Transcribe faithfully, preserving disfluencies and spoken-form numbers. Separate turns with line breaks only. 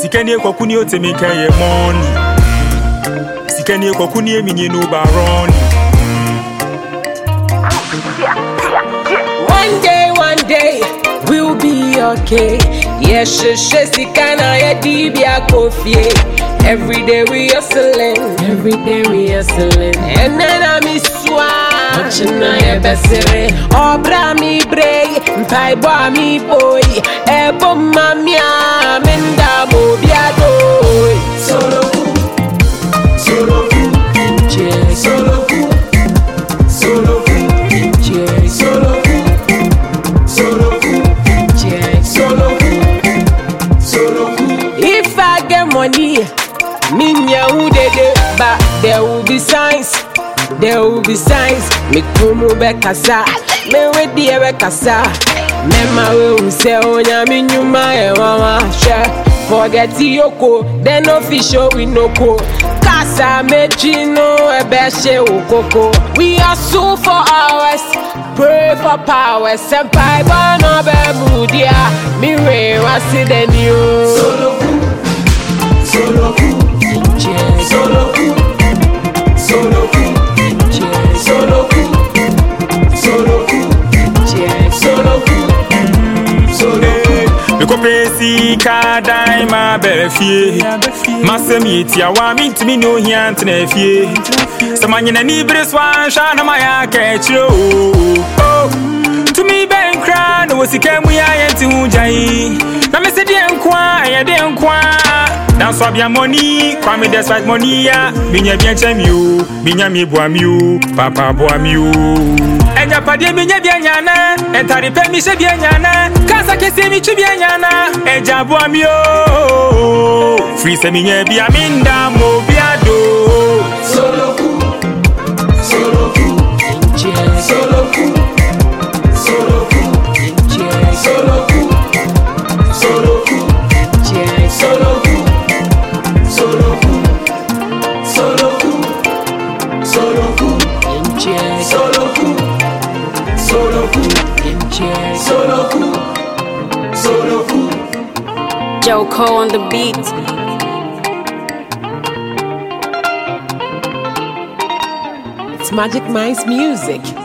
Sikani kokuni otemeka ye money. Sikani kokuni eminye no baroni.
One day, one day, we'll be okay. Yes, she she sikana ya dibia coffee. Every day we hustling, every day we hustling. And then I miss one. Watching I besere. Obra mi bray, mpai boy mi boy. Ebo mamia, menda mo biado.
Solo ku, solo ku,
Check.
solo ku, solo ku,
Check.
solo ku, solo ku,
Check.
solo ku, solo ku.
If I get money, minya udede, but there will be signs, there will be signs. Me kumu be kasa, me we die be kasa. Me ma we unse onya mi nyuma e mama she. Forget yoko, then official we no ko. Kasa me chino e be she ukoko. We are so for hours, pray for power. Senpai bono be mudia, mi we wasi den you.
Solo ku, solo ku,
Check.
solo ku, solo ku,
Check.
solo ku, solo ku,
Check.
solo ku, solo ku.
Miko pesi ka dai ma befie. Masemi ti awa mi ntimi no hia ntena fie. Samanya na ni breswa sha na ma ya ka chiro. Oh, to me ben kra no sikemu ya yenti hujai. Na me se de nkwa ya de nkwa. Na so bia money, kwa me despite money ya. Binya bia chemi o, binya mi bua mi o, papa bua mi o. Enya pade binya bia nyana, entari pe mi she bia nyana. Kasa kesi mi chi bia nyana, eja bua mi o. Free se minya bia minda mo bia do.
Solo ku, solo ku,
Check.
solo ku, solo ku,
Check.
solo ku, solo ku,
Check.
solo ku, solo ku, solo ku, solo ku,
Check.
solo ku, solo ku,
Check.
solo ku, solo ku.
Joko on the beat.
It's Magic Minds music.